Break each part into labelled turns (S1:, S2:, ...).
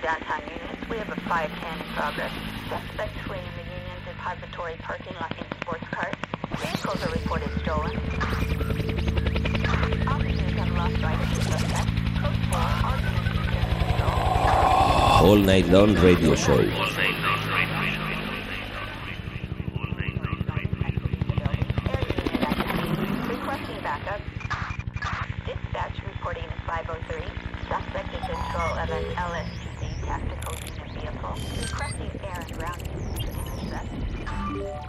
S1: downtown Union. We have a 510 in progress. Suspects fleeing the Union Depository parking lot in sports cars. Vehicles are reported stolen. Officers have lost sight of the suspect. Code 4, all units in control.
S2: All Night Long Radio Show.
S1: Requesting backup. Dispatch reporting 503. Suspect in control of an LSPD tactical unit vehicle. Requesting air and ground units to intercept.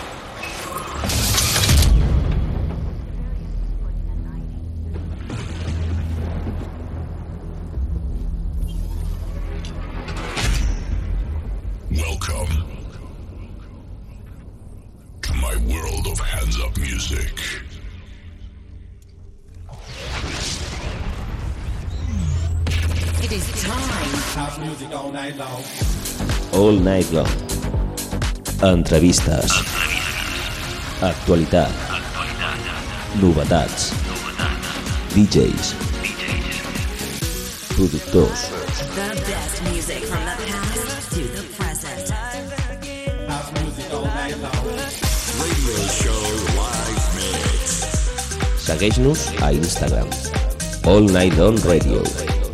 S3: Welcome to my world of hands-up music.
S4: It is time.
S5: House music all night long.
S2: All Night Long. Entrevistes. Actualitat. Novetats. DJs. Productors.
S4: The best music from the past to the present.
S5: House music all night long.
S3: Radio show live mix.
S2: Segueix-nos a Instagram. All Night Long Radio.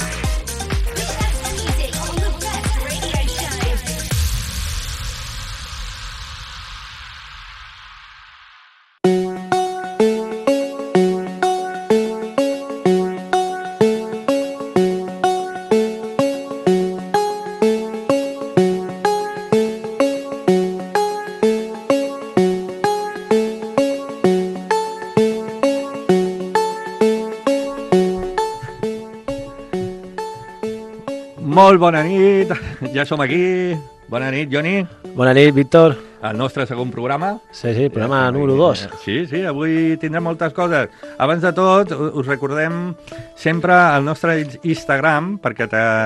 S6: Molt bona nit, ja som aquí. Bona nit, Joni.
S7: Bona nit, Víctor.
S6: El nostre segon programa.
S7: Sí, programa número 2.
S6: Sí, avui tindrem moltes coses. Abans de tot, us recordem sempre el nostre Instagram, perquè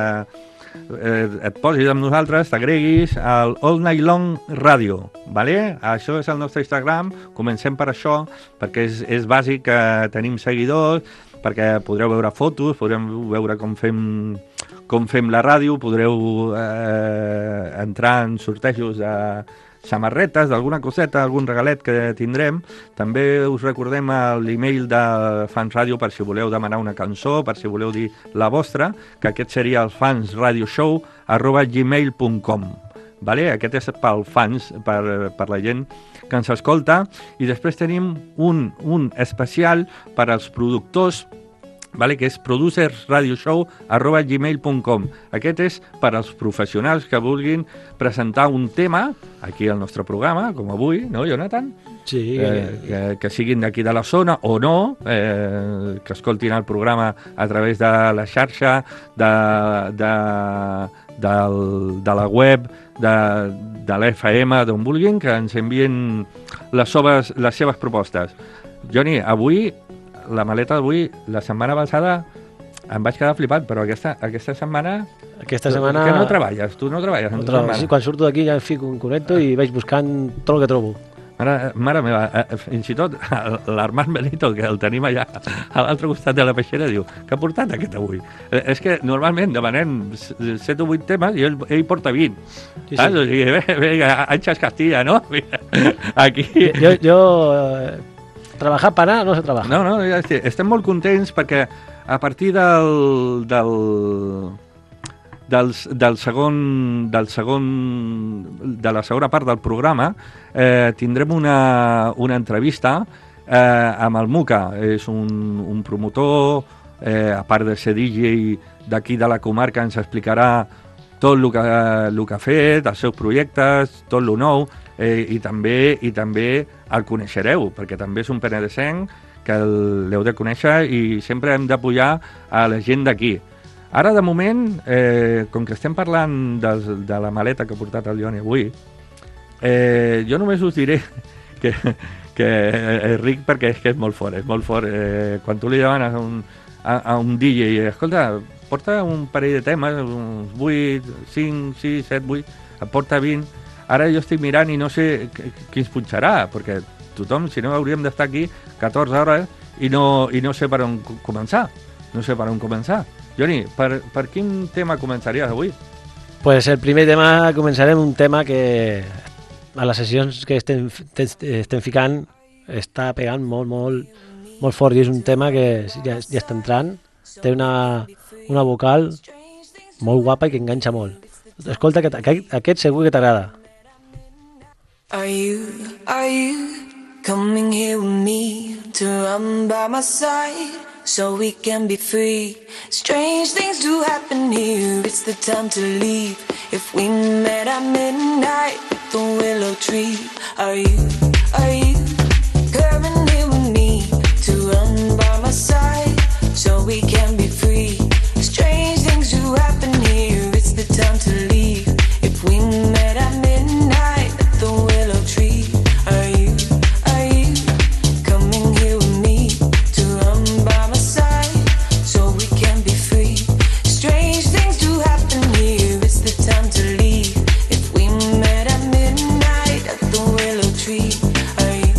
S6: et posis amb nosaltres, t'agreguis al All Night Long Radio, ¿vale? Això és el nostre Instagram, comencem per això, perquè és bàsic que tenim seguidors, perquè podreu veure fotos, podreu veure com fem la ràdio, podreu entrar en sortejos de samarretes, d'alguna coseta, algun regalet que tindrem. També us recordem l'email de Fans Ràdio per si voleu demanar una cançó, per si voleu dir la vostra, que aquest seria el fansradioshow@gmail.com. Vale? Aquest és pel fans, per la gent que ens escolta. I després tenim un especial per als productors, vale? Que és producersradioshow@gmail.com. Aquest és per als professionals que vulguin presentar un tema aquí al nostre programa, com avui, no, Jonathan?
S7: Sí.
S6: Que siguin d'aquí de la zona o no, que escoltin el programa a través de la xarxa, de la web, de l'FM, d'on vulguin, que ens envien les seves propostes. Joni, avui, la maleta d'avui, la setmana passada em vaig quedar flipat, però aquesta setmana...
S7: Aquesta setmana...
S6: Que no treballes, tu no treballes.
S7: No treballo. Sí, quan surto d'aquí ja fico un connecto i vaig buscant tot el que trobo.
S6: Mare meva, fins i tot l'Armand Benito, que el tenim allà a l'altre costat de la peixera, diu, què ha portat aquest avui? És que normalment demanem 7 o 8 temes i ell porta 20.
S7: Sí.
S6: O sigui, venga, Anxas Castilla, no? Aquí...
S7: Jo trabajar para nada no se trabaja.
S6: No, estem molt contents perquè a partir de la segona part del programa tindrem una entrevista amb el Muca. És un promotor, a part de ser DJ d'aquí de la comarca, ens explicarà tot el que ha fet, els seus projectes, tot el nou, i també el coneixereu, perquè també és un penedesenc que l'heu de conèixer i sempre hem d'apoyar a la gent d'aquí. Ara, de moment, com que estem parlant de la maleta que ha portat el Joni avui, jo només us diré que és ric perquè és que és molt fort, quan tu li demanes a un DJ, escolta, porta un parell de temes, uns 8, 5, 6, 7, 8, et porta 20. Ara jo estic mirant i no sé qui ens punxarà, perquè tothom, si no, hauríem d'estar aquí 14 hores i no sé per on començar. Joni, per quin tema començaries avui?
S7: Pues el primer tema, començarem un tema que a les sessions que estem ficant està pegant molt fort, i és un tema que ja està entrant, té una vocal molt guapa i que enganxa molt. Escolta, aquest segur que t'agrada.
S8: Are you coming here with me to run by my side so we can be free? Strange things do happen here, it's the time to leave. If we met at midnight at the willow tree, are you coming here with me to run by my side so we can be free? Strange things do happen here, it's the time to leave. If we met at midnight at the willow tree, are you coming here with me to run by my side so we can be free? Strange things do happen here, it's the time to leave. If we met at midnight at the willow tree, are you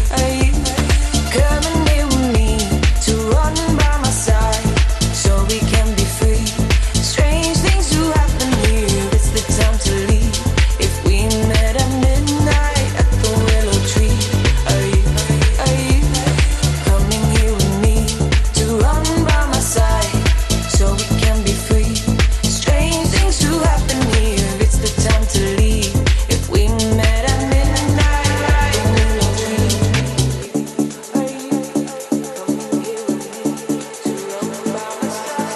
S8: coming here with me to run by my side so we can be free? Strange things do happen here, it's the time to leave. If we met at midnight at the willow tree, are you coming here with me to run by my side so we can be free? Strange things do happen here, it's the time to leave. If we met at midnight at the willow tree, are you coming here with me to run by my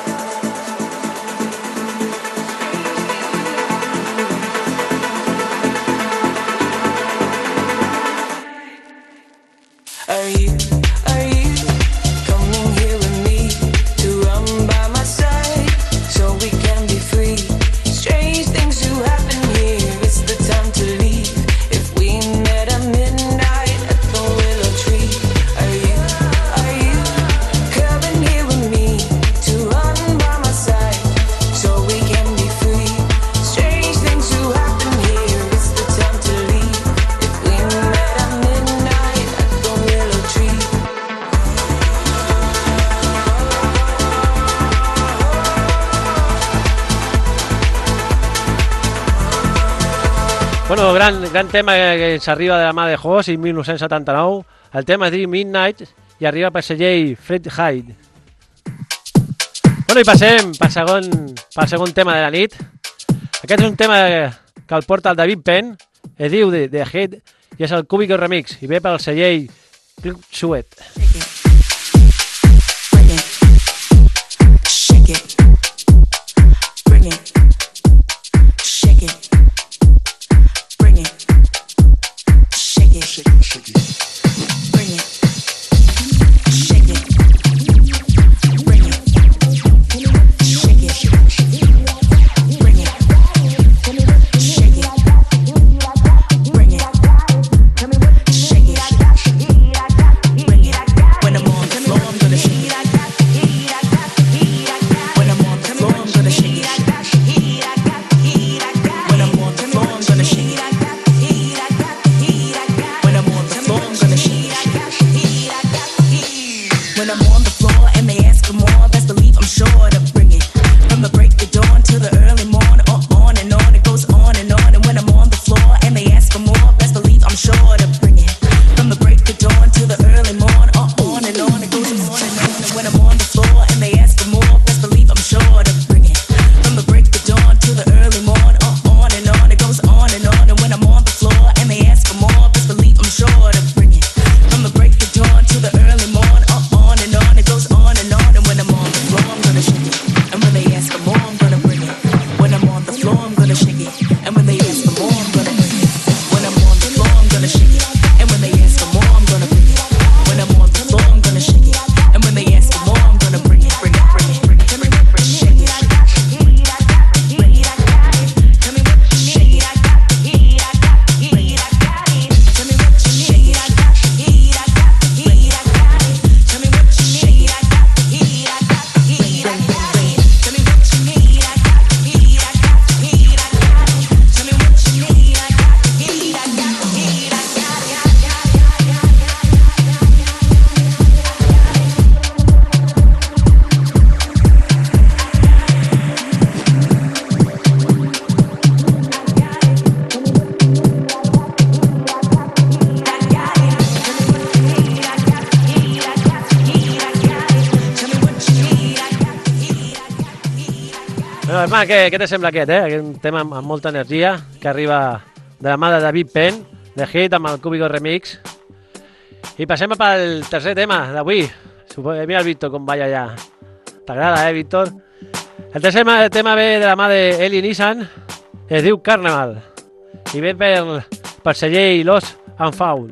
S8: side? Are you coming here with me to run by my side so we can be free? Strange things do happen here, it's the time to leave. If we met at midnight at the willow tree, are you coming here with me to run by my side so we can be free? Strange things do happen here, it's the time to leave. If we met at midnight at the willow tree.
S7: Bueno, gran tema que ens arriba de la mà de Hoss i 1979. El tema es diu Midnight i arriba per segell Fred Hyde. Bueno, i passem pel segon tema de la nit. Aquest és un tema que el porta el David Penn, es diu The Head i és el Cubicle Remix i ve pel segell Club Suet.
S8: Shake it, bring it, shake it, bring it, shake it, bring it, shake it, bring it, shake it, bring it, shake it, bring it, shake it, bring it. When I'm on the floor, I'm gonna shake it. When I'm on the floor, I'm gonna shake it.
S7: Bueno, Emma, què te sembla aquest, Un tema amb molta energia que arriba de la mà de David Penn, de Hit, amb el Cúbico Remix. I passem pel tercer tema d'avui. Mira el Víctor com balla allà. T'agrada, Víctor? El tercer tema ve de la mà d'Eli Nissan, es diu Carnival, i ve per celler Lost and Found.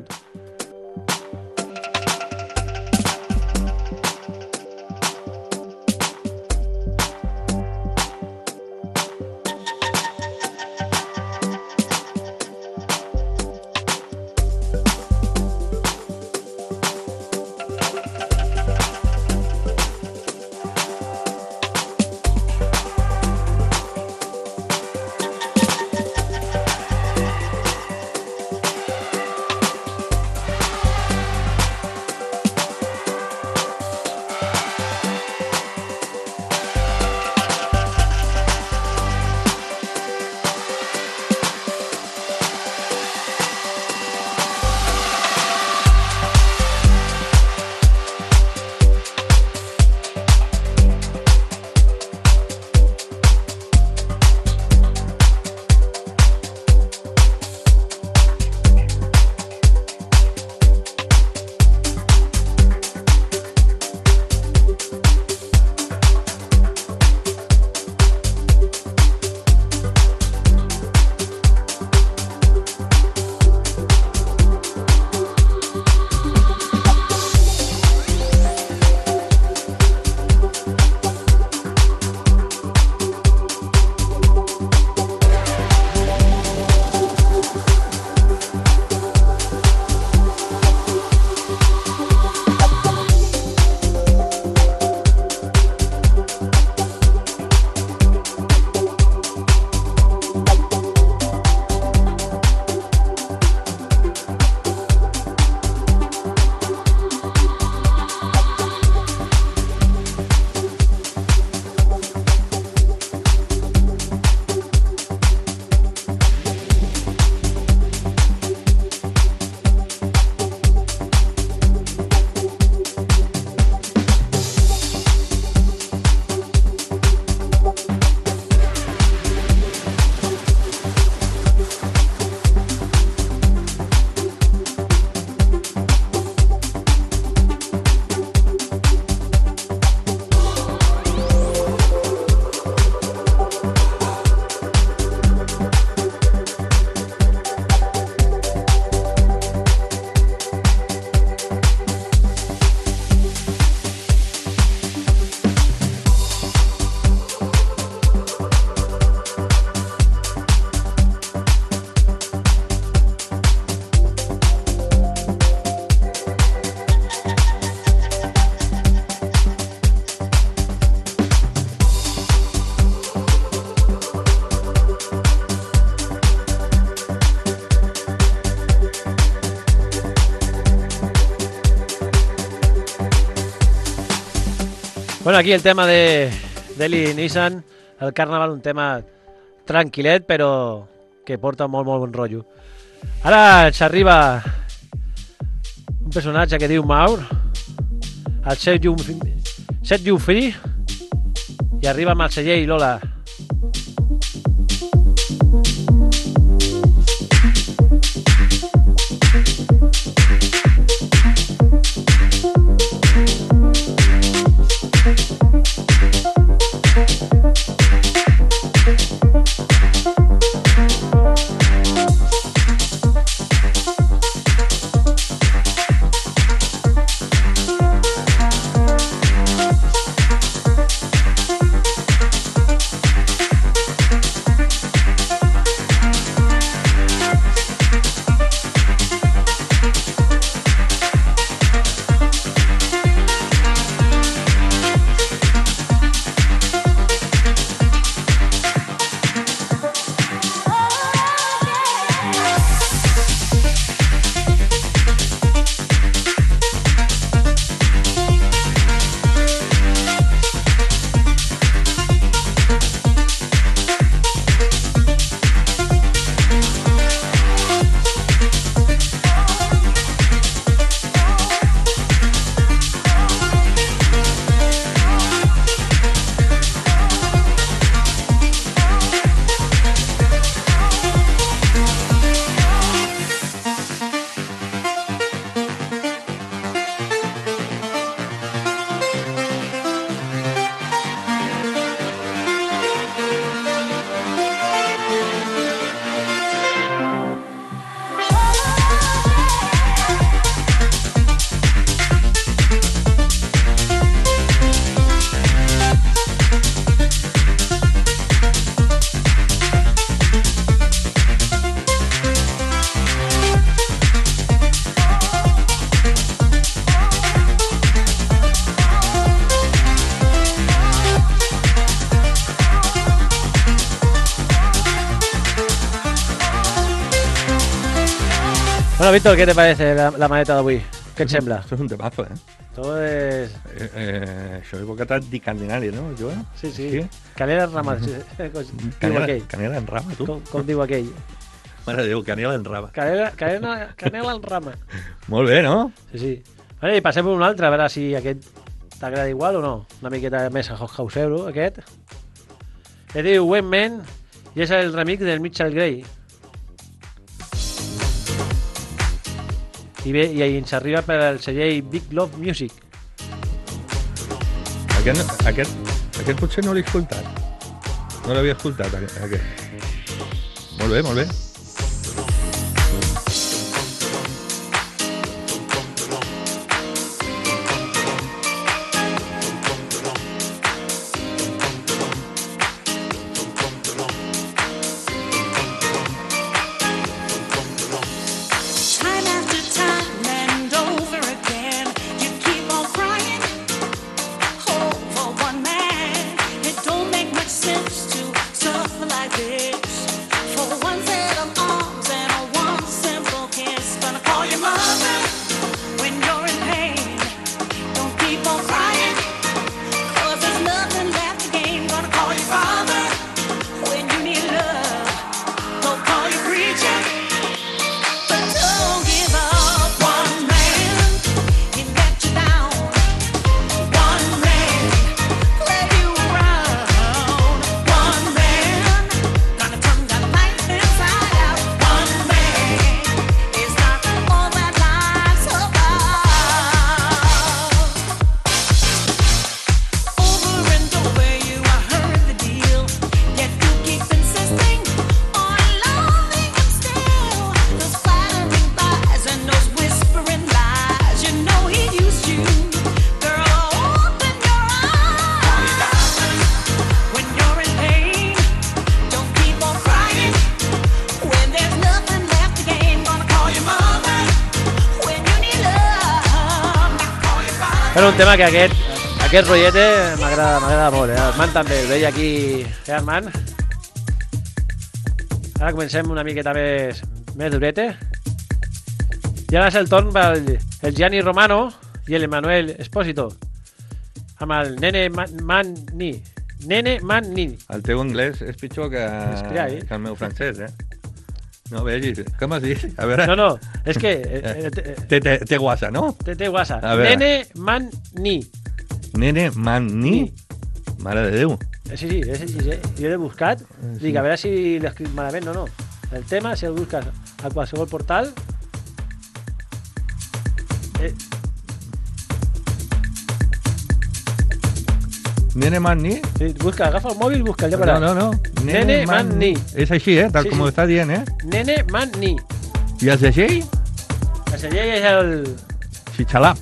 S7: Bueno, aquí el tema d'Eli Nissan, el Carnaval, un tema tranquil·let, però que porta molt bon rotllo. Ara ens arriba un personatge que diu Maur, el Set You Free, i arriba amb el celler i Lola. Bueno, Víctor, ¿qué te parece la maleta d'avui? Què et sembla?
S6: Esto es un temazo, ¿eh?
S7: Todo es...
S6: Això és boqueta di Candinàlia, no, Joan?
S7: Sí, sí. Canela en rama, sí. Diu aquell.
S6: Canela en rama, tu?
S7: Com diu aquell?
S6: Mare de Déu, canela en rama.
S7: Canela en rama.
S6: Molt bé, no?
S7: Sí, sí. Vale, i passem per un altre, a veure si aquest t'agrada igual o no. Una miqueta més a Housero, aquest. Es diu When Men i és el remix del Mitchell Gray. I bé, i ens arriba per el celler Big Love Music.
S6: Aquest potser no l'he escoltat. No l'havia escoltat, aquest. Molt bé, molt bé.
S8: Time after time and over again, you keep on crying over one man. It don't make much sense to suffer like this. For one set of arms and a one simple kiss, gonna call your mother when you're in pain. Don't keep on crying, 'cause there's nothing left to gain. Gonna call your father when you need love. Don't call your preacher. But don't give up. One man, he let you down. One man, let you around. One man, gonna turn that life inside out. One man is not all that life's about. Over and over you heard the deal, yet you keep insisting on loving him still. Those flattering lies and those whispering lies, you know he used you. Girl, open your eyes when you're in pain. Don't keep on crying when there's nothing left to gain. Gonna call your mother when you need love. Call your father.
S7: Bueno, un tema que aquest rotllete m'agrada molt, eh? Armand també, el veia aquí, Armand? Ara comencem una miqueta més durete. I ara és el torn pel el Gianni Romano i l'Emanuel Espósito amb el Nene Manni. Nene Manni.
S6: El teu anglès és pitjor que el meu francès, eh? No, vegis, com has dit? A veure...
S7: No, és que...
S6: Té guasa, no?
S7: Té guasa.
S6: A veure.
S7: Nene Manni.
S6: Nene Manni. Mare de Déu.
S7: Sí, és així, eh? Jo l'he buscat. Dic, a veure si l'he escrit malament o no. El tema, si el busques a qualsevol portal...
S6: Nene Manni?
S7: Sí, busca, agafa el mòbil, busca, ja veuràs.
S6: No.
S7: Nene Manni.
S6: És així, tal
S7: Sí,
S6: com ho
S7: sí.
S6: està dient, eh?
S7: Nene Manni.
S6: I el segell?
S7: El segell és el
S6: Xichalap.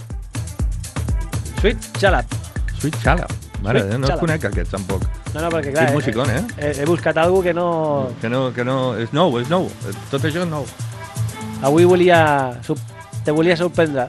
S7: Sweet Jalap.
S6: Sweet Chalap. Mare,
S7: Sweet
S6: no els
S7: Chalap.
S6: conec aquests, tampoc.
S7: No, perquè clar...
S6: Quin musicón, eh?
S7: He buscat alguna que no...
S6: Que no... És nou. Tot això és nou.
S7: Avui te volia sorprendre.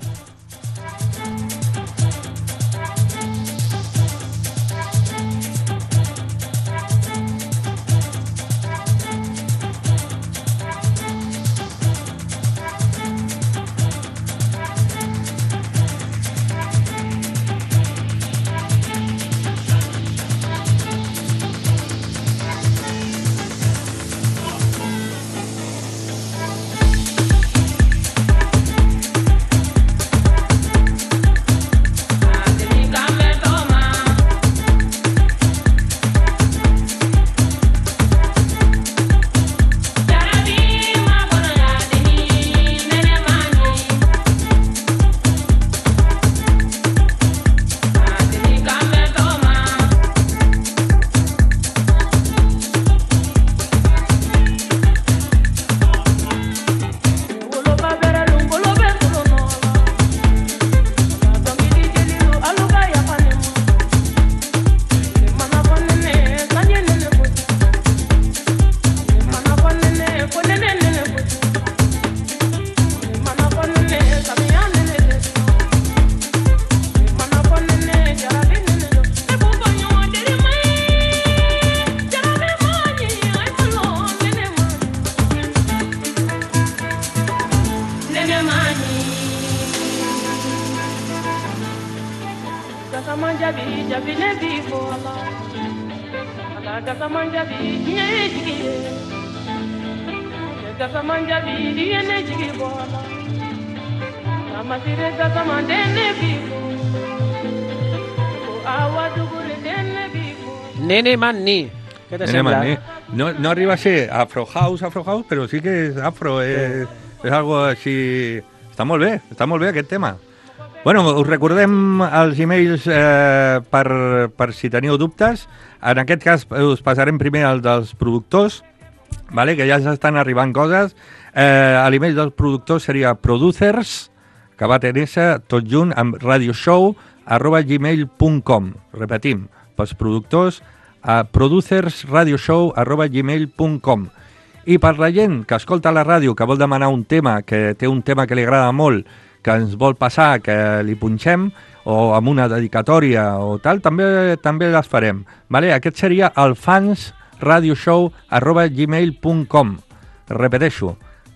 S9: jabi ne bi fo ala gasa man jabi nye jigi ye gasa man jabi ye ne jigi fo ala amasire gasa man de ne bi fo awa dugure de ne bi fo
S7: Nene Manni. Què te
S6: Nene
S7: sembla?
S6: Manni. No arriba a ser Afro House, però sí que és afro, és algo així... Està molt bé aquest tema. Bueno, us recordem els emails per si teniu dubtes. En aquest cas us passarem primer el dels productors, vale? Que ja s'estan arribant coses. L'email dels productors seria producers, que va tenir-se tot junt amb radioshow@gmail.com. Repetim, pels productors, a producersradioshow@gmail.com. I per la gent que escolta la ràdio, que vol demanar un tema, que té un tema que li agrada molt, que ens vol passar, que li punxem, o amb una dedicatòria o tal, també les farem. Vale? Aquest seria el fansradioshow@gmail.com. Repeteixo,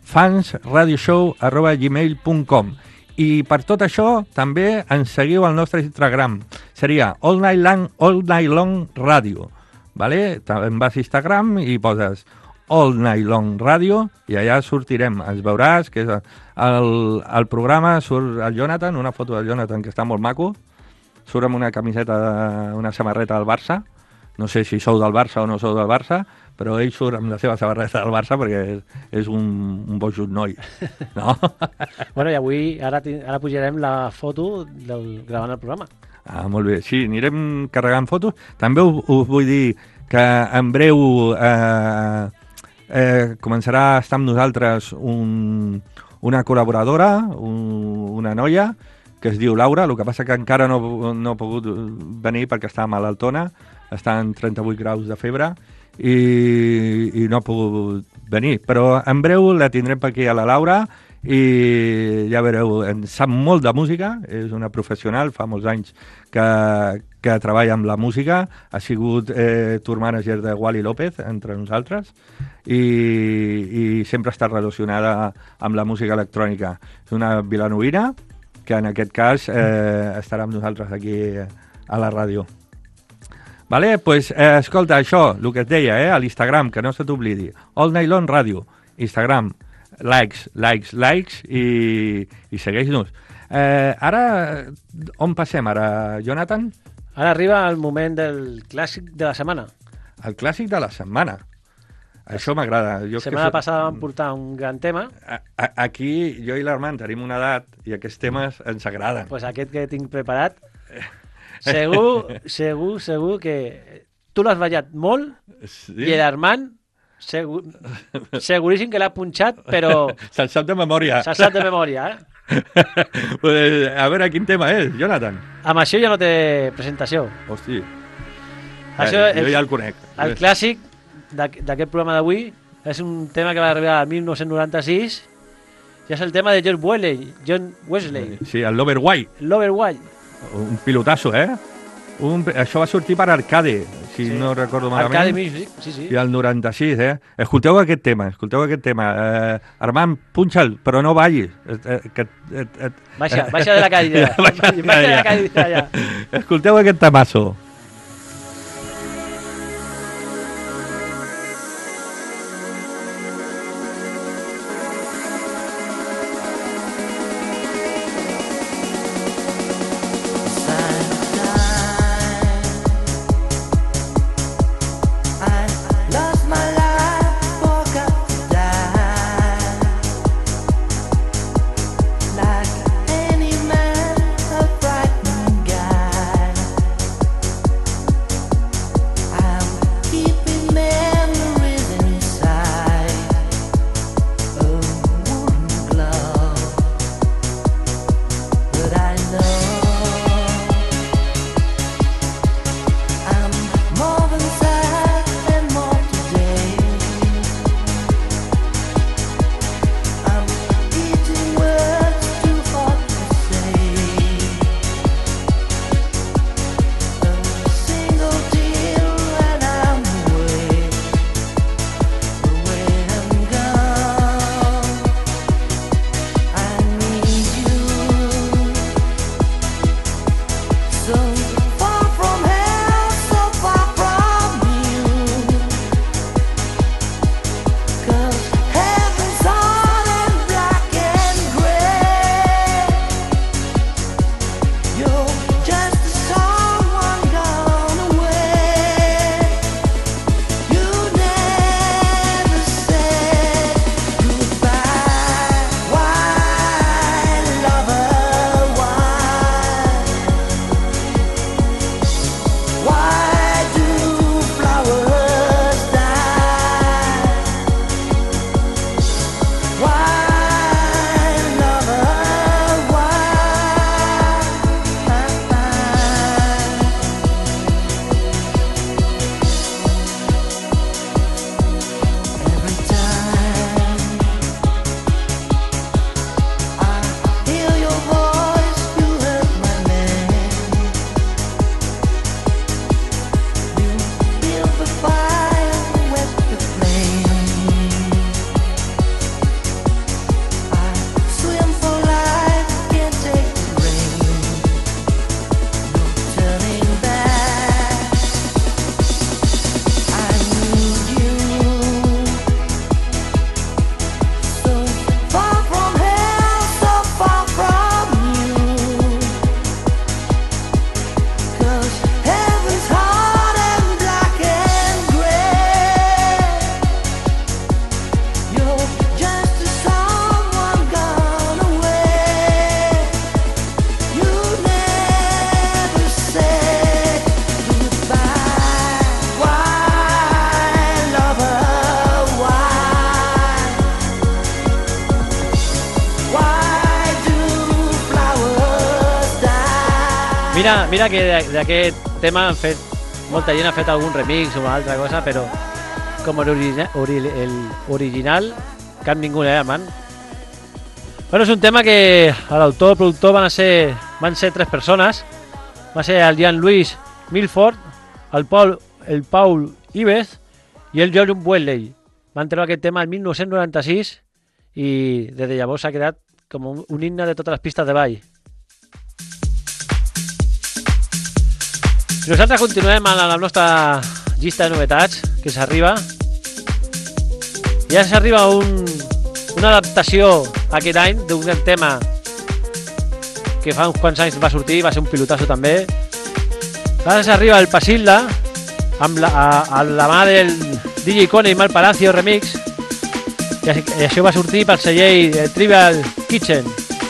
S6: fansradioshow@gmail.com. I per tot això també ens seguiu al nostre Instagram. Seria All Night Long Radio. Vale? Em vas a Instagram i poses All Night Long Radio i allà sortirem. Ens veuràs que és el programa, surt el Jonathan, una foto del Jonathan que està molt maco, surt amb una camiseta, una samarreta del Barça. No sé si sou del Barça o no sou del Barça, però ell surt amb la seva samarreta del Barça perquè és un bojut noi. No?
S7: Bueno, i avui, ara pujarem la foto gravant el programa.
S6: Ah, molt bé. Sí, anirem carregant fotos. També us vull dir que en breu començarà a estar amb nosaltres una col·laboradora, una noia, que es diu Laura. El que passa que encara no ha pogut venir perquè està malaltona, està en 38 graus de febre i no ha pogut venir. Però en breu la tindrem per aquí a la Laura i ja veureu, en sap molt de música, és una professional, fa molts anys que treballa amb la música, ha sigut tour manager de Wally López, entre nosaltres, i sempre està relacionada amb la música electrònica. És una vilanovina que en aquest cas estarà amb nosaltres aquí a la ràdio. Vale? Pues, escolta, això, el que et deia, a l'Instagram, que no se t'oblidi, All Night Long Radio, Instagram, likes i segueix-nos. Ara, on passem ara, Jonathan?
S7: Ara arriba el moment del clàssic de la setmana.
S6: El clàssic de la setmana. Això m'agrada.
S7: La setmana passada vam portar un gran tema.
S6: Aquí jo i l'Armand tenim una edat i aquests temes ens agraden.
S7: Pues aquest que tinc preparat, segur que tu l'has ballat molt, sí. I l'Armand seguríssim que l'ha punxat, però...
S6: Se'l sap de memòria.
S7: Pues,
S6: a veure, quin tema és, Jonathan?
S7: Amb això ja no té presentació.
S6: Hosti.
S7: Això
S6: jo ja el conec.
S7: El clàssic d'aquest programa d'avui és un tema que va arribar al 1996 i és el tema de John Wesley.
S6: Sí, el Loverwhite. Un pilotasso, això va sortir per Arcade, si no recordo malament.
S7: Arcade Music, sí.
S6: I el 96, Escolteu aquest tema. Armand, punxa'l, però no ballis.
S7: Baixa de la cadira. Baixa de la cadira, ja.
S6: Escolteu aquest temasso.
S8: Like any man, a frightened guy.
S7: Mira que d'aquest tema han fet molta gent, ha fet algun remix o una altra cosa, però com original cap ningú, man. Bueno, és un tema que l'autor i el productor van ser 3 persones. Va ser el Jean-Louis Milford, el Paul Ives i el John Wesley. Van treure aquest tema el 1996 i des de llavors s'ha quedat com un himne de totes les pistes de ball. Nosaltres continuem amb la nostra llista de novetats que s'arriba. Ja s'arriba una adaptació aquest any d'un gran tema que fa uns quants anys va sortir, va ser un pilotazo també. Ara s'arriba el Pasilda amb la mà del DJ Kone i Mal Palacio remix, i això va sortir pel celler Trivial Kitchen.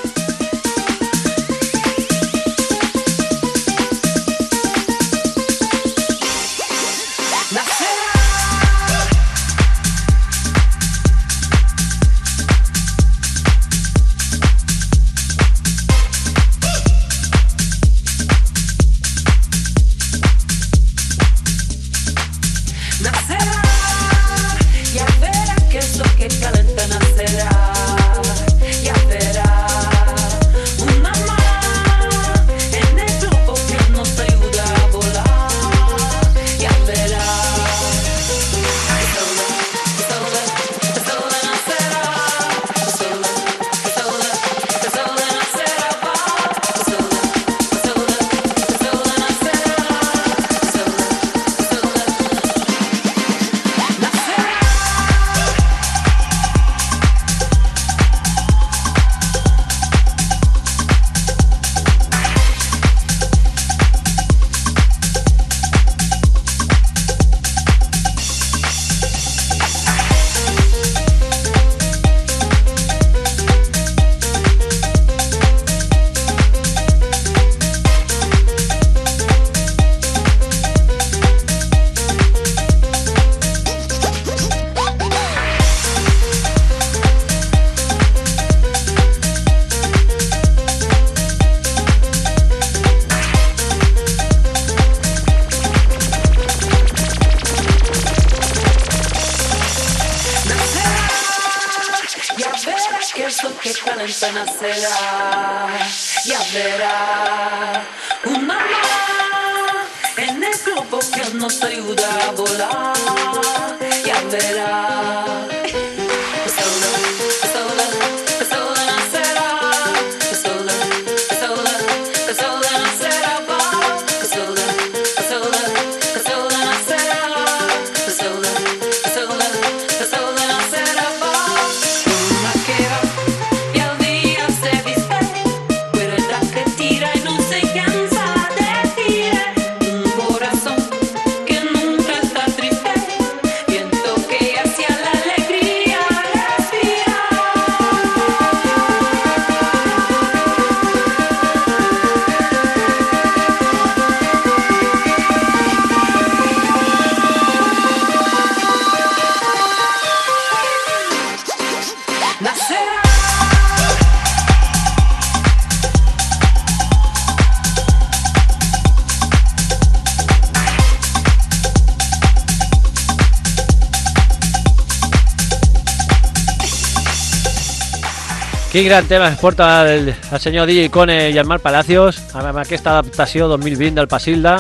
S7: Quin gran tema es porta el senyor DJ Kone i el Mal Palacios amb aquesta adaptació 2020 del Pasilda.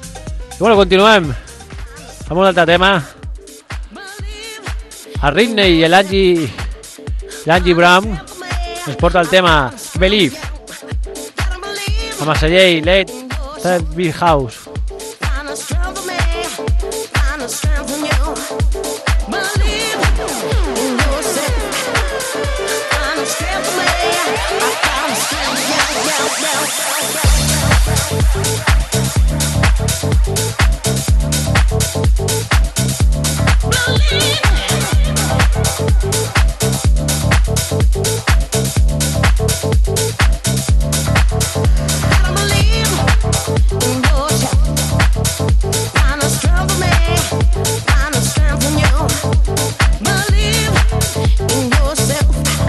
S7: I bueno, continuem amb un altre tema. El Ridney i l'Angie Brown ens porta el tema Believe amb el celler Late Big House.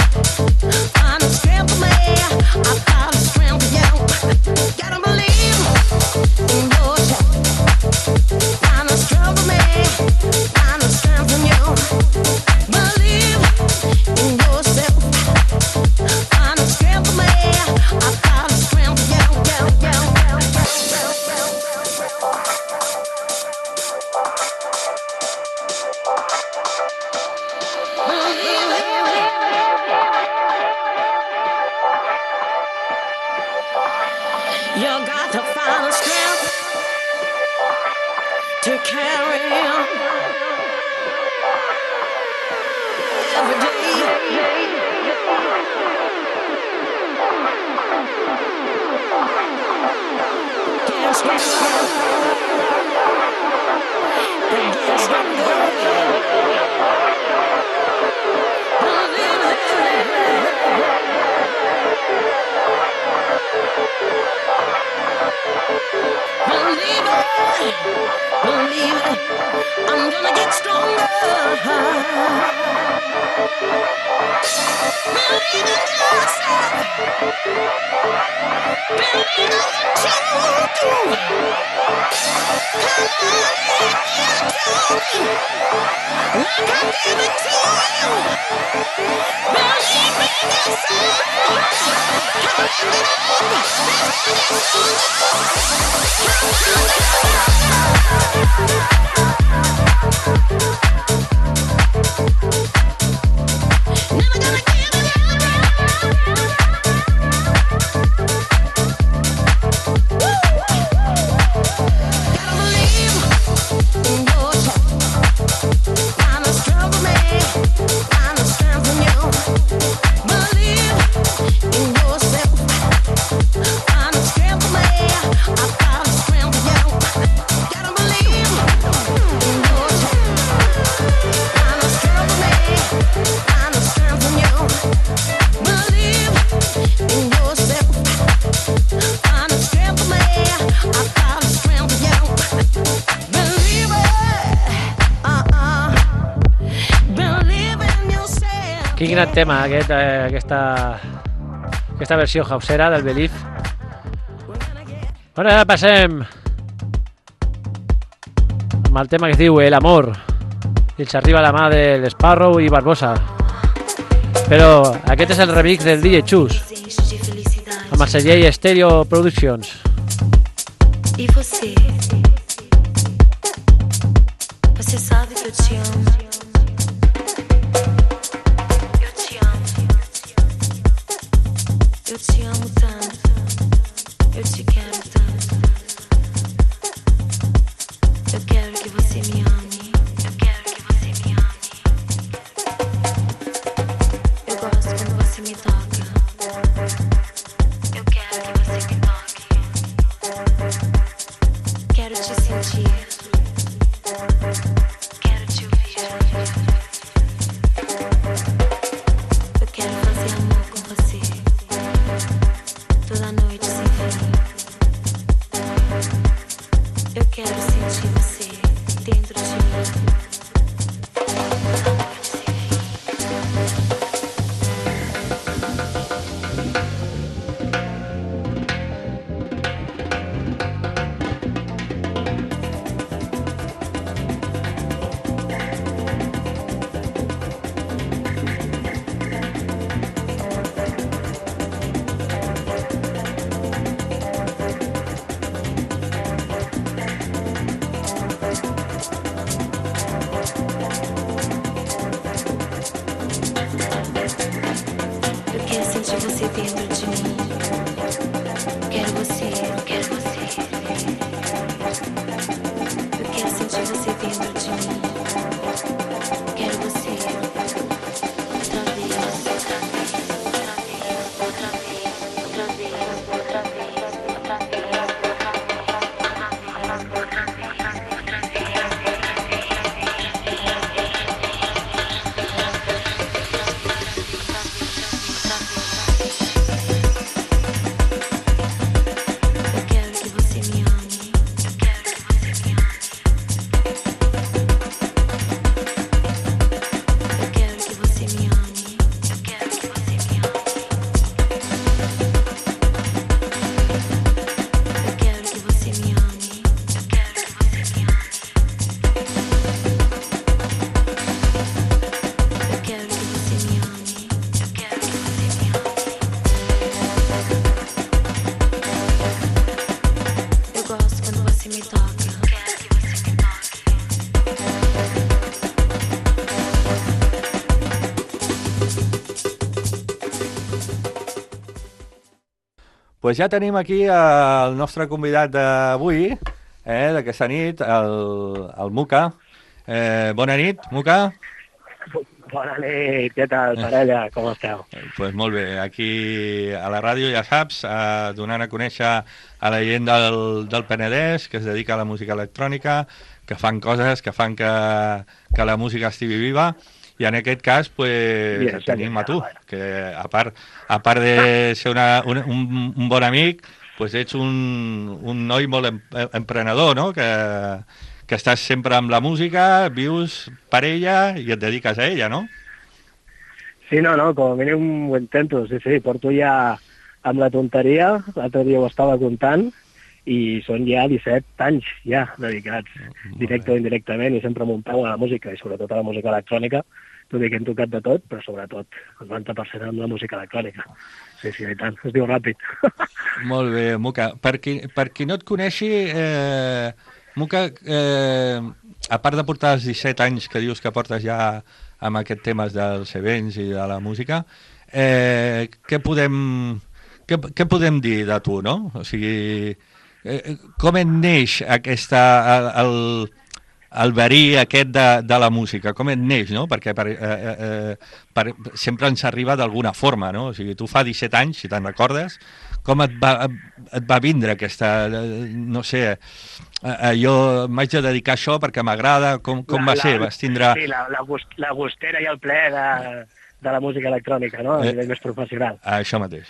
S10: Gotta believe
S8: I'm gonna get stronger. Believe in yourself. Believe in what you do. Come on, let me do me like I give it to you. Believe in yourself. Come on, lift it up. Let's get Never gonna give it Gotta believe in yourself. Find a struggle, man. Find a strength in you. Believe in yourself. Find a strength, man. I found a strength in you. Gotta believe in yourself. Find a struggle, man. Find a strength in you. Believe in yourself. Find a strength, man. I found a strength in you. Believe it. Believe in yourself.
S7: Quin gran tema aquesta versió hausera del Belief. Bueno, ara passem amb el tema que es diu El Amor i ens arriba a la mà de l'Sparrow i Barbosa, però aquest és el remix del DJ Chus amb el segell Stereo Productions.
S8: E você? Você sabe que eu te amo. Eu te amo. Eu te amo tanto. Eu te quero tanto. Eu quero que você me ame. Eu quero que você me ame. Eu gosto quando você me toca. Eu quero que você me toque. Quero te sentir. Quero te ouvir. Eu quero fazer amor com você toda noite sem fim. Eu quero sentir você dentro de mim toda noite sem fim. Eu quero sentir você dentro de mim. Quero você, quero você. Eu quero sentir você dentro de mim. Quero você. Outra vez, outra vez, outra vez, outra vez, outra vez, outra vez, outra vez, outra vez, outra Eu quero que você me ame. Eu quero que você me ame. Eu quero que você me ame. Eu quero que você me ame. Eu quero que você me ame. Eu quero que você me ame. Eu quero que você me ame. Eu quero que você me ame. Eu gosto quando você me toca. Eu quero que você me toque.
S6: Pues ja tenim aquí el nostre convidat d'avui, d'aquesta nit, el Muka. Bona nit, Muka.
S10: Bona nit, què tal, parella? Com esteu?
S6: Pues molt bé, aquí a la ràdio, ja saps, donant a conèixer a la gent del Penedès, que es dedica a la música electrònica, que fan coses que fan que la música estigui viva, i en aquest cas pues, tenim a tu, que a part de ser un bon amic, pues ets un noi molt emprenedor, no?, que estàs sempre amb la música, vius per ella i et dediques a ella, no?
S10: Sí, no, com a mínim ho intento, sí, porto ja amb la tonteria, l'altre dia ho estava comptant, i són ja 17 anys ja dedicats, directe o indirectament, i sempre amb un peu a la música, i sobretot a la música electrònica, tot i que hem tocat de tot, però sobretot el 90% amb la música electrònica. Sí, i tant, es diu ràpid.
S6: Molt bé, Muka. Per qui no et coneixi, Muka, a part de portar els 17 anys que dius que portes ja amb aquest temes dels events i de la música, què podem dir de tu, no? O sigui, com et neix el verí aquest de la música? Com et neix, no? Perquè sempre ens arriba d'alguna forma, no? O sigui, tu fa 17 anys, si te'n recordes, com et va vindre aquesta, no sé, jo m'haig de dedicar a això perquè m'agrada, com va ser? Vas tindre...
S10: Sí, la gustera i el plaer de la música electrònica, no? A nivell més professional.
S6: Això mateix.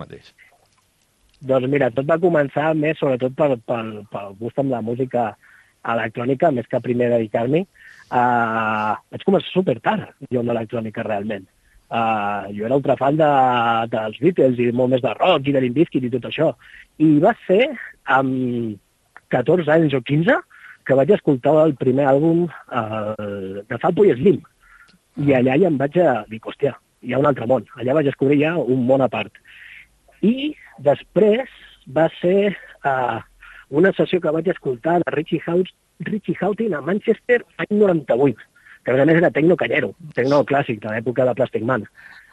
S10: Doncs mira, tot va començar més sobretot pel gust amb la música electrònica, més que primer dedicar-m'hi. Vaig començar supertard, jo amb l'electrònica realment. Jo era ultra fan dels Beatles i molt més de rock i de Limp Bizkit i tot això. I va ser amb 14 anys o 15 que vaig escoltar el primer àlbum de Fatboy Slim. I allà ja em vaig dir, hòstia, hi ha un altre món. Allà vaig descobrir ja un món a part. I després va ser una sessió que vaig escoltar de Richie Houghton a Manchester l'any 98, que a més era tecno canyero, tecno clàssic de l'època de Plastic Man.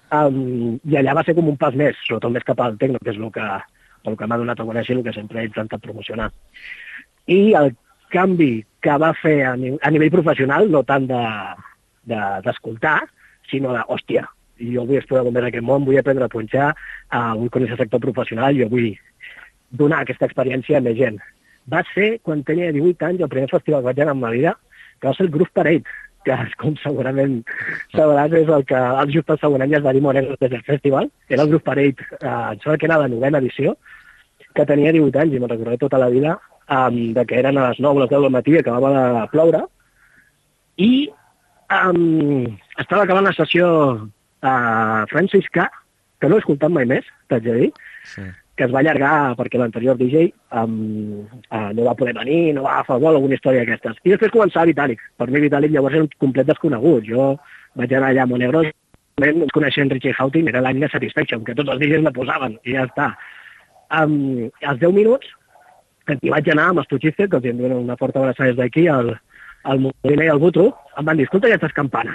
S10: I allà va ser com un pas més, sobretot més cap al tecno, que és el que m'ha donat a conèixer, el que sempre he intentat promocionar. I el canvi que va fer a nivell professional, no tant d'escoltar, sinó de, hòstia, jo vull explorar com és aquest món, vull aprendre a punxar, vull conèixer el sector professional, jo vull donar aquesta experiència a més gent. Va ser, quan tenia 18 anys, el primer festival que vaig anar en ma vida, que va ser el Groove Parade, que com segurament sabràs és el que just el següent any es va dir Monegros des del festival. Era el Groove Parade, em sembla que era la 9ª edició, que tenia 18 anys i me'n recordaré tota la vida, de que eren a les 9 o les 10 del matí, acabava de ploure, i estava acabant la sessió Francis K, que no he escoltat mai més, t'haig de dir, sí, que es va allargar perquè l'anterior DJ no va poder venir, no va agafar el vol, alguna història d'aquestes. I després començava Vitalik. Per mi Vitalik llavors era un complet desconegut. Jo vaig anar allà a Monegros, coneixent Richie Houghton, era l'any de Satisfaction, que tots els DJs la posaven, i ja està. Als 10 minuts, hi vaig anar amb els Tuchiste, que els envien una forta abraçada des d'aquí, el Molina i el Butro, em van dir, escolta aquestes campanes.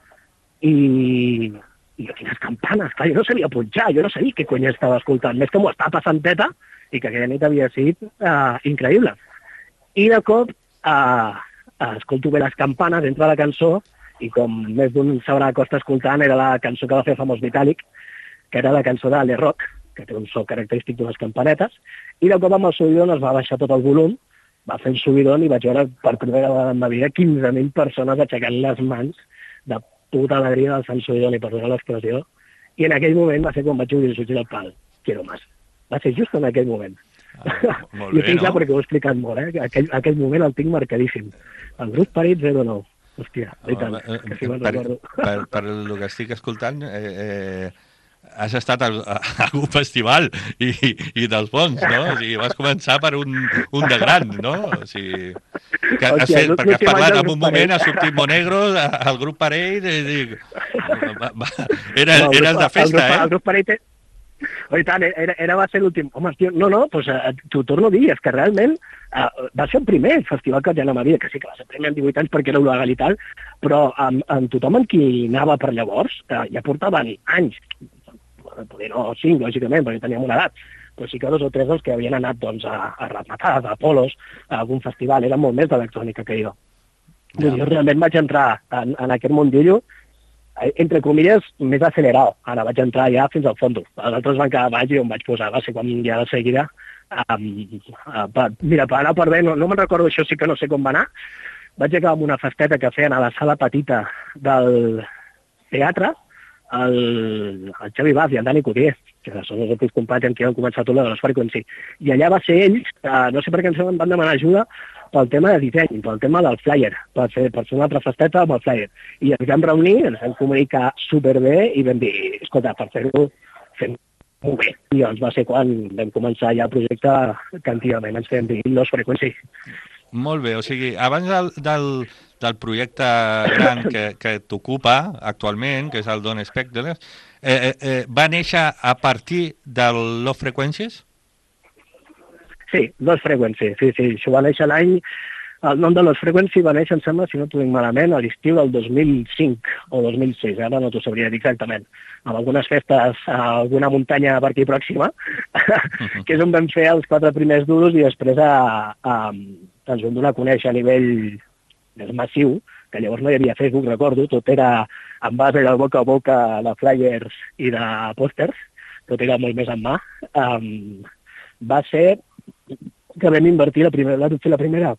S10: I jo, quines campanes? Clar, jo no sabia punxar, jo no sabia què cony estava escoltant, més que m'ho estava passant teta, i que aquella nit havia sigut increïble. I de cop escolto bé les campanes, entra la cançó, i com més d'un sabrà que està escoltant, era la cançó que va fer famós Vitalik, que era la cançó de Le Rock, que té un so característic d'unes campanetes, i de cop amb el subidon es va baixar tot el volum, va fer el subidon i vaig veure per primera vegada en ma vida 15.000 persones aixecant les mans de puta alegria del Sant Subidon, i perdonar l'expressió, i en aquell moment va ser quan vaig obrir els ulls del pal. Quiero más. Va ser just en aquell moment.
S6: Molt
S10: I
S6: bé,
S10: ho tinc clar
S6: no?
S10: perquè ho he explicat molt, aquell moment el tinc marcadíssim. El grup Parade 09. Hòstia, i tant, que si me'n recordo.
S6: Per el que estic escoltant, has estat a algun festival i dels bons, no? O sigui, vas començar per un de gran, no? O sigui, que has fet, perquè has parlat en un moment, ha sortit Monegros, el grup Parade, i dic, eres de festa, eh?
S10: El grup Parade, i tant, va ser l'últim. Home, tio, no, doncs t'ho torno a dir, és que realment va ser el primer festival que vaig anar a ma vida, que sí que va ser el primer amb 18 anys perquè era legal i tal, però amb tothom amb qui anava per llavors, ja portaven anys, poder no 5, lògicament, perquè teníem una edat, però sí que 2 o 3 els que havien anat doncs, a Ramataz, a Polos, a algun festival, eren molt més d'electrònica que jo. Jo realment vaig entrar en aquest mundillo entre comilles, més acelerat. Ara vaig entrar ja fins al fons. Els altres van quedar baix i on vaig posar, va ser quan ja de seguida. Mira, per anar per bé, no me'n recordo, això sí que no sé com va anar. Vaig acabar amb una festeta que feien a la sala petita del teatre, el Xavi Baz i el Dani Cutier, que són els antics companys amb qui han començat tot de les Frequency. I allà va ser ells, no sé per què em van demanar ajuda pel tema de disseny, pel tema del flyer, per fer una altra festeta amb el flyer. I ens vam reunir, ens vam comunicar superbé i vam dir, escolta, per fer-ho, fem molt bé. I llavors va ser quan vam començar ja el projecte que antigament ens fèiem dir Los Frequency.
S6: Molt bé, o sigui, abans del projecte gran que t'ocupa actualment, que és el Don't Spectres, va néixer a partir de Los Frequencies?
S10: Sí, Los Frequency, sí, això va néixer l'any... El nom de Los Frequency va néixer, em sembla, si no t'ho dic malament, a l'estiu del 2005 o 2006, ara no t'ho sabria dir exactament, amb algunes festes a alguna muntanya per aquí pròxima, que és on vam fer els 4 primers duros i després ens vam donar a conèixer a nivell més massiu, que llavors no hi havia Facebook, recordo, tot era en base del boca a boca de flyers i de pòsters, tot era molt més en mà. Va ser que vam invertir la primera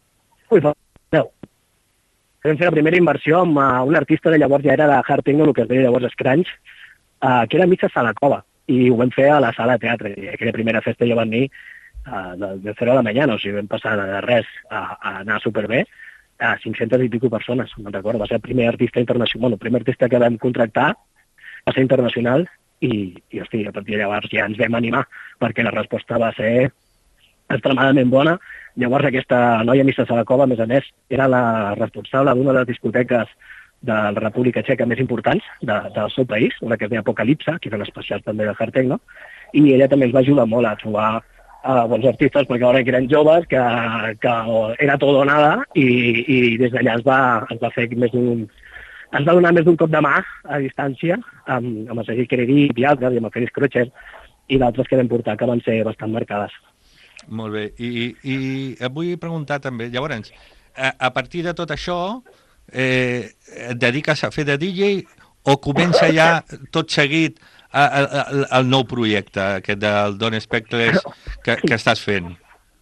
S10: inversió amb un artista de llavors, ja era de hard techno, el que es deia llavors Scrunch, que era Misses a la Cova, i ho vam fer a la sala de teatre. I aquella primera festa ja van venir de 0 a la mañana, o sigui, vam passar de res a anar superbé a 500 i pico persones, me'n recordo. Va ser el primer artista internacional, el primer artista que vam contractar va ser internacional i hosti, a partir de llavors ja ens vam animar perquè la resposta va ser extremadament bona. Llavors aquesta noia Misses a la Cova, a més, era la responsable d'una de les discoteques de la República Txeca més importants del seu país, una que es deia Apocalipsa, que era un especial també de hard techno, i ella també ens va ajudar molt a trobar bons artistes, perquè ara que eren joves, que era tot o nada, i des d'allà ens va fer més d'un... Ens va donar més d'un cop de mà a distància, amb el Sergi Queredí i altres, i amb el Félix Crocher, i d'altres que vam portar, que van ser bastant marcades.
S6: Molt bé, i et vull preguntar també, llavors, a partir de tot això, et dediques a fer de DJ o comença ja tot seguit el nou projecte, aquest del Don't Spectres que estàs fent?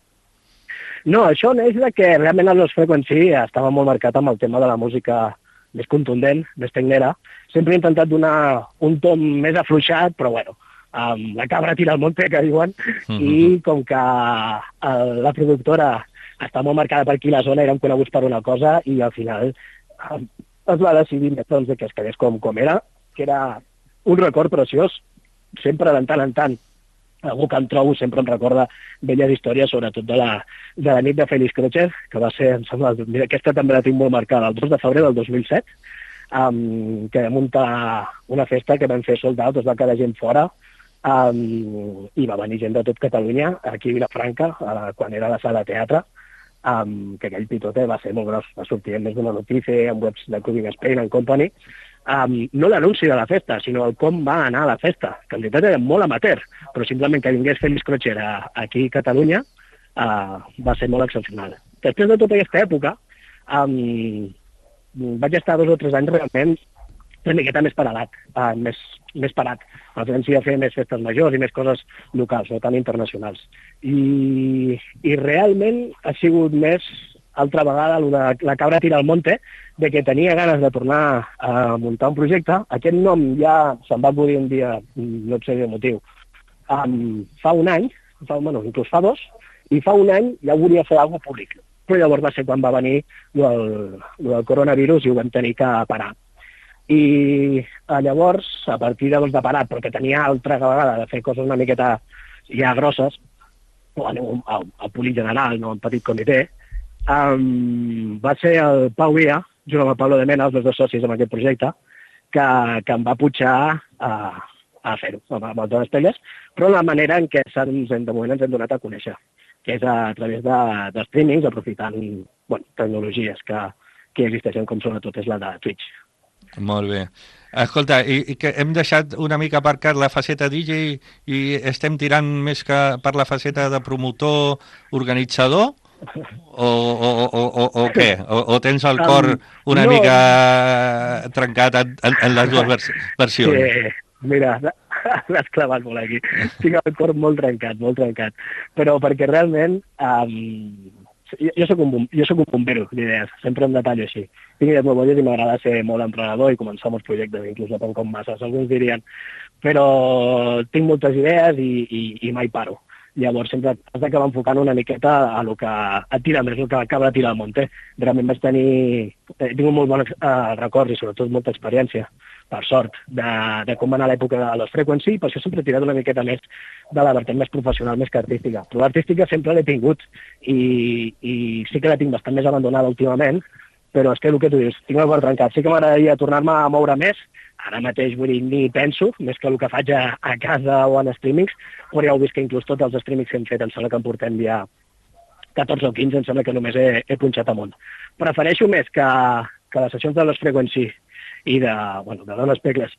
S10: No, això neix que realment el Los Frequency estava molt marcat amb el tema de la música més contundent, més tecnera. Sempre he intentat donar un tom més afluixat, però bueno, la cabra tira al monte, que diuen, i com que la productora està molt marcada per aquí la zona, érem coneguts per una cosa, i al final es va decidir doncs, que es quedés com era, que era un record preciós. Sempre de tant en tant algú que em trobo sempre em recorda velles històries, sobretot de la nit de Félix Crocher, que va ser, em sembla, aquesta també la tinc molt marcada, el 2 de febrer del 2007, que vam muntar una festa que vam fer sold out, es va quedar gent fora, i va venir gent de tot Catalunya, aquí a Vilafranca, quan era la sala de teatre, que aquell pitote va ser molt gros, va sortir en més d'una notícia, en webs de Cooking Spain and Company, no l'anunci de la festa, sinó el com va anar a la festa, que en realitat era molt amateur, però simplement que vingués Félix Crocher aquí a Catalunya va ser molt excepcional. Després de tota aquesta època, vaig estar 2 o 3 anys realment una miqueta més parat, més parat. Aleshores sí a fer més festes majors i més coses locals, no tan internacionals. I realment ha sigut més, altra vegada, la cabra tira al monte, de que tenia ganes de tornar a muntar un projecte. Aquest nom ja se'n va acudir un dia, no et sé de motiu, fa un any, inclús fa 2, i fa un any ja volia fer alguna cosa públic. Però llavors va ser quan va venir el coronavirus i ho vam tenir que parar. I llavors, a partir de parar, però que tenia altra vegada de fer coses una miqueta ja grosses, al públic general, no en petit comitè, va ser el Pau Via, junt amb el Pablo de Mena, els 2 socis amb aquest projecte, que em va putxar a fer-ho, amb el Don't Spectres, però la manera en què de moment ens hem donat a conèixer, que és a través de streamings, aprofitant tecnologies que existeixen, com sobretot és la de Twitch.
S6: Molt bé. Escolta, i que hem deixat una mica aparcat la faceta DJ i estem tirant més que per la faceta de promotor organitzador O què? O tens el cor una
S10: no.
S6: mica trencat en les dues versions?
S10: Sí, mira, l'has clavat molt aquí. Tinc el cor molt trencat. Però perquè realment jo soc un bombero d'idees, sempre em detallo així. Tinc idees molt bones i m'agrada ser molt emprenedor i començar molts projectes, inclús depèn com masses, alguns dirien. Però tinc moltes idees i mai paro. Llavors sempre has d'acabar enfocant una miqueta a lo que et tira més, el que acaba de tirar al monte. Realment tinc un molt bon record i sobretot molta experiència, per sort, de com va anar l'època de Lost Frequency, i per això sempre he tirat una miqueta més de la vertent més professional, més que artística. Però l'artística sempre l'he tingut i sí que la tinc bastant més abandonada últimament, però és que el que tu dius, tinc el cor trencat. Sí que m'agradaria tornar-me a moure més, ara mateix, vull dir, ni penso, més que el que faig a casa o en streamings, però ja heu vist que inclús tots els streamings que hem fet, em sembla que en portem ja 14 o 15, em sembla que només he punxat amunt. Prefereixo més que les sessions de Lost Frequency i de Don Especles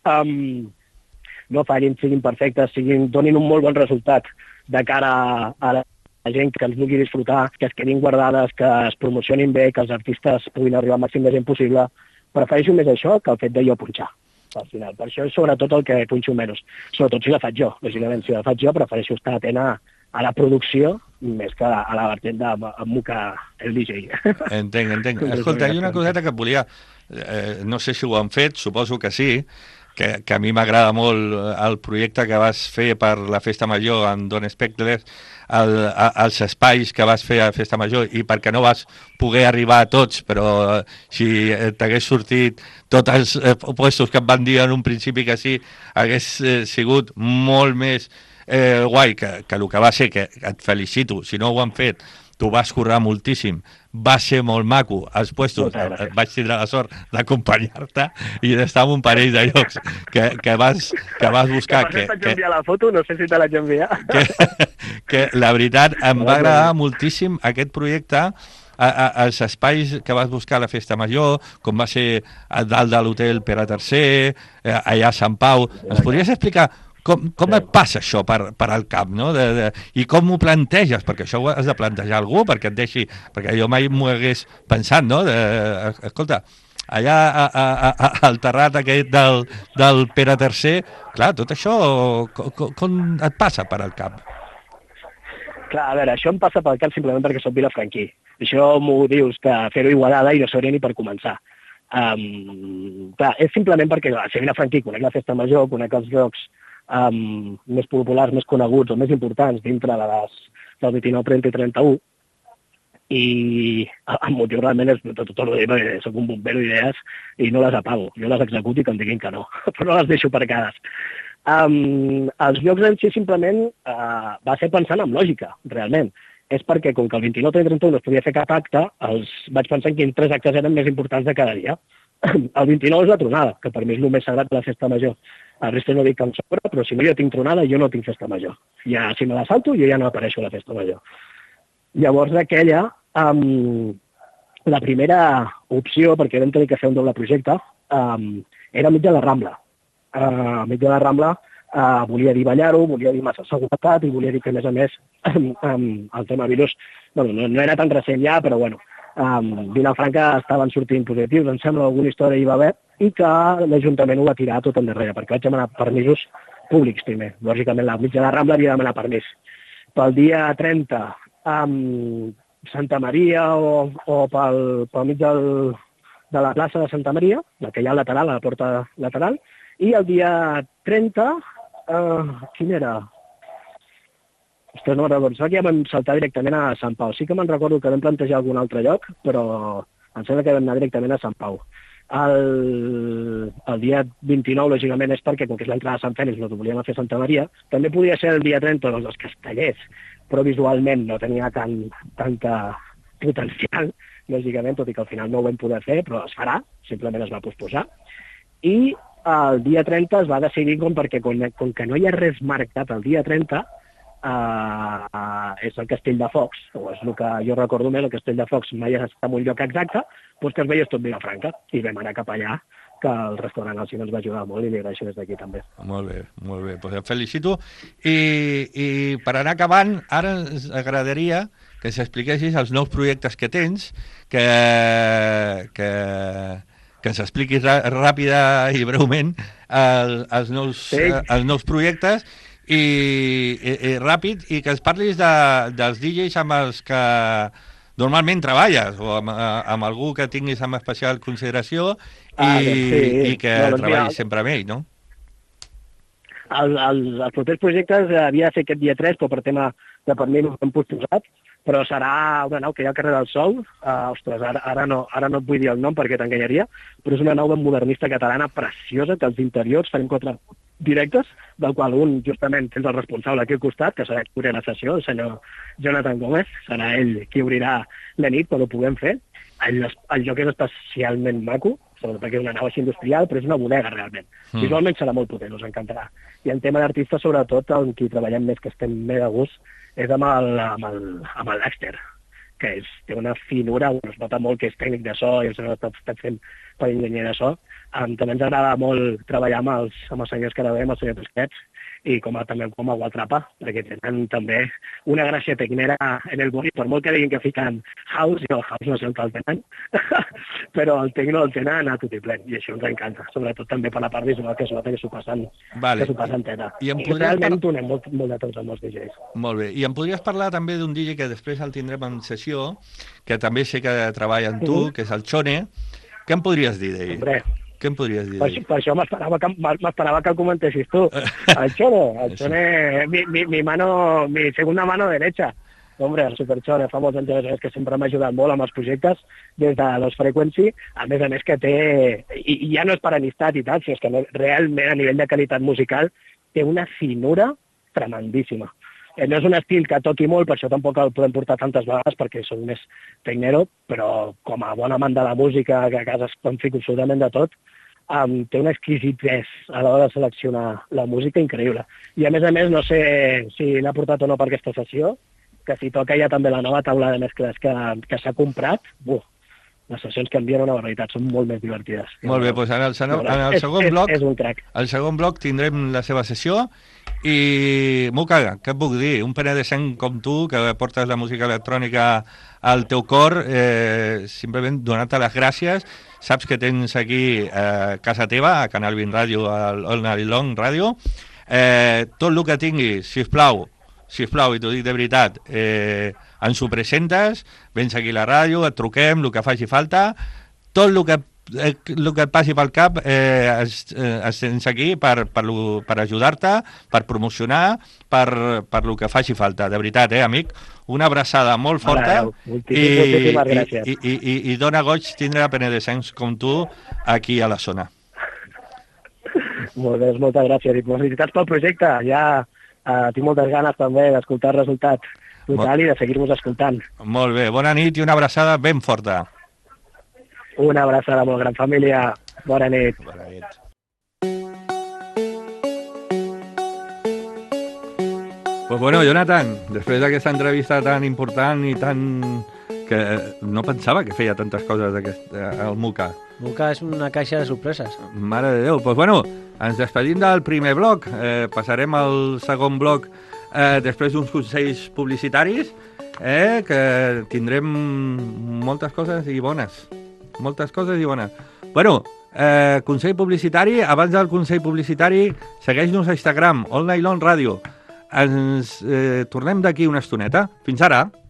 S10: no fallin, siguin perfectes, donin un molt bon resultat de cara a la gent que ens vulgui disfrutar, que es quedin guardades, que es promocionin bé, que els artistes puguin arribar al màxim de gent possible. Prefereixo més això que el fet de jo punxar, al final. Per això és sobretot el que punxo menys. Sobretot si la faig jo, lògicament. Si la faig jo, prefereixo estar atent a la producció més que a la vertent de mucar el DJ.
S6: Entenc. Escolta, hi ha una coseta que et volia... no sé si ho han fet, suposo que sí, que a mi m'agrada molt el projecte que vas fer per la Festa Major amb Don Especles, els espais que vas fer a la Festa Major, i perquè no vas poder arribar a tots, però si t'hagués sortit tots els puestos que et van dir en un principi que sí, hagués sigut molt més guai que el que va ser, que et felicito, si no ho han fet, tu vas currar moltíssim, va ser molt maco, els puestos, vaig tindre la sort d'acompanyar-te i d'estar en un parell de llocs que vas buscar.
S10: Que t'haig enviat la foto, no sé si te l'haig enviat.
S6: Que la veritat em va agradar moltíssim aquest projecte, els espais que vas buscar a la Festa Major, com va ser a dalt de l'hotel Pere III, allà a Sant Pau. Ens podries explicar com et passa això per al cap, no? I com ho planteges? Perquè això ho has de plantejar algú perquè et deixi... Perquè jo mai m'ho hagués pensat, no? Escolta, allà al terrat aquest del Pere III, clar, tot això com et passa per al cap?
S10: Clar, a veure, això em passa pel cap simplement perquè soc vilafranquí. Això m'ho dius que fer-ho Igualada i no sabria ni per començar. Clar, és simplement perquè ser vilafranquí, conec la Festa Major, conec els llocs més populars, més coneguts o més importants dintre del 29, 30 i 31, i el motiu realment és tot el que dic, soc un bombero d'idees i no les apago, jo les executo i que em diguin que no, però no les deixo aparcades. Els llocs en si simplement va ser pensant en lògica, realment. És perquè, com que el 29, 30 i 31 no es podia fer cap acte, vaig pensar en quins 3 actes eren més importants de cada dia. El 29 és la tronada, que per mi és el més sagrat de la Festa Major. A resta no dic que em sobra, però si no jo tinc tronada, jo no tinc Festa Major. Ja, si me la salto, jo ja no apareixo a la Festa Major. Llavors, aquella, la primera opció, perquè vam tenir que fer un doble projecte, era mig de la Rambla. Mig de la Rambla volia dir ballar-ho, volia dir massa seguretat i volia dir que, a més, el tema virus no era tan recent ja, però bueno, Vilafranca estaven sortint positius, em sembla alguna història hi va haver, i que l'Ajuntament ho va tirar tot endarrere, perquè vaig demanar permisos públics primer. Lògicament, la mitja de la Rambla havia de demanar permís. Pel dia 30, Santa Maria o pel mig de la plaça de Santa Maria, la que hi ha al lateral, a la porta lateral, i el dia 30, quin era? Ostres, no me'n recordo. Sembla que ja vam saltar directament a Sant Pau. Sí que me'n recordo que vam plantejar algun altre lloc, però em sembla que vam anar directament a Sant Pau. El dia 29, lògicament, és perquè, com que és l'entrada de Sant Fèlix, no ho volíem fer a Santa Maria. També podria ser el dia 30 dels Castellers, però visualment no tenia tanta potencial, lògicament, tot i que al final no ho vam poder fer, però es farà, simplement es va posposar. I el dia 30 es va decidir perquè, com que no hi ha res marcat el dia 30, és el Castell de Focs, o és el que jo recordo més, el Castell de Focs mai està en un lloc exacte, doncs que es veies tot Vilafranca, i vam anar cap allà, que el restaurant al cine ens va ajudar molt i li agraeixo des d'aquí també.
S6: Molt bé, pues et felicito. I per anar acabant, ara ens agradaria que ens expliquessis els nous projectes que tens, que ens expliquis ràpida i breument els nous projectes i ràpid, i que ens parlis dels DJs amb els que normalment treballes, o amb algú que tinguis amb especial consideració i que treballis sempre amb ell, no?
S10: Els propers projectes havia de ser aquest dia 3, però per tema de permís no hem posposat, però serà una nau que hi ha al carrer del Sol. Ostres, ara no et vull dir el nom perquè t'enganyaria, però és una nau modernista catalana preciosa, que als interiors farem 4 directes, del qual un justament tens el responsable aquí al costat, que serà qui obrirà la sessió, el senyor Jonathan Gómez, serà ell qui obrirà la nit quan ho puguem fer. El lloc és especialment maco, sobretot perquè és una nau així industrial, però és una bodega realment. Visualment serà molt potent, us encantarà. I en tema d'artistes, sobretot, amb qui treballem més, que estem més a gust, és amb el Dexter, que té una finura, es nota molt que és tècnic de so i el senyor està fent per enginyer de so. També ens agrada molt treballar amb els senyors que ara veiem, el senyor Tusquets, i també com a Guatrapa, perquè tenen també una gràcia tecnera en el boni, per molt que diguin que fiquen house, i el house no sé on el tenen, però el tecno el tenen a tot i plen, i això ens encanta, sobretot també per la part visual, que es nota que s'ho passen teta. I realment donem molt de temps amb els DJs.
S6: Molt bé, i em podries parlar també d'un DJ que després el tindrem en sessió, que també sé que treballa amb tu, que és el Chone. Què em podries dir d'ell?
S10: Hombre,
S6: què em podries dir?
S10: Per això m'esperava que el comentessis tu. El Chone, mi segunda mano derecha. Hombre, el Super Chone, fa molts anys que sempre m'ha ajudat molt amb els projectes des de Los Frequency, a més que té, i ja no és per amistat i tal, sinó que realment a nivell de qualitat musical té una finura tremendíssima. No és un estil que toqui molt, per això tampoc el podem portar tantes vegades, perquè soc més tecnero, però com a bon amant de la música, que a casa em fico absolutament de tot, té una exquisitès a l'hora de seleccionar la música increïble. I a més, no sé si l'ha portat o no per aquesta sessió, que si toca ja també la nova taula de mescles que s'ha comprat, les sessions que envien una barbaritat, són molt més divertides.
S6: Molt bé, doncs en el segon bloc,
S10: és un crac.
S6: Al segon bloc tindrem la seva sessió i, Muca, què et puc dir? Un penedesenc com tu, que portes la música electrònica al teu cor, simplement donar-te les gràcies. Saps que tens aquí casa teva, a Canal 20 Ràdio, al All Night Long Ràdio. Tot el que tinguis, sisplau, i t'ho dic de veritat, ens ho presentes, vens aquí a la ràdio, et truquem, el que faci falta, tot el que et passi pel cap ens tens aquí per ajudar-te, per promocionar, per el que faci falta. De veritat, amic, una abraçada molt forta i dona goig tindre penedesencs com tu aquí a la zona.
S10: Molt bé, moltes gràcies i felicitats pel projecte. Ja tinc moltes ganes també d'escoltar el resultat total i de seguir-vos escoltant.
S6: Molt bé, bona nit i una abraçada ben forta.
S10: Una abraçada molt gran, família. Bona nit.
S6: Bona nit. Pues bueno, Jonathan, després d'aquesta entrevista tan important i tan... que no pensava que feia tantes coses el Muca.
S7: Muca és una caixa de sorpreses.
S6: Mare de Déu. Pues bueno, ens despedim del primer bloc. Passarem al segon bloc després d'uns consells publicitaris, que tindrem moltes coses i bones. Moltes coses i bones. Bueno, consell publicitari. Abans del consell publicitari, segueix-nos a Instagram, All Night Long Radio. Ens tornem d'aquí una estoneta. Fins ara.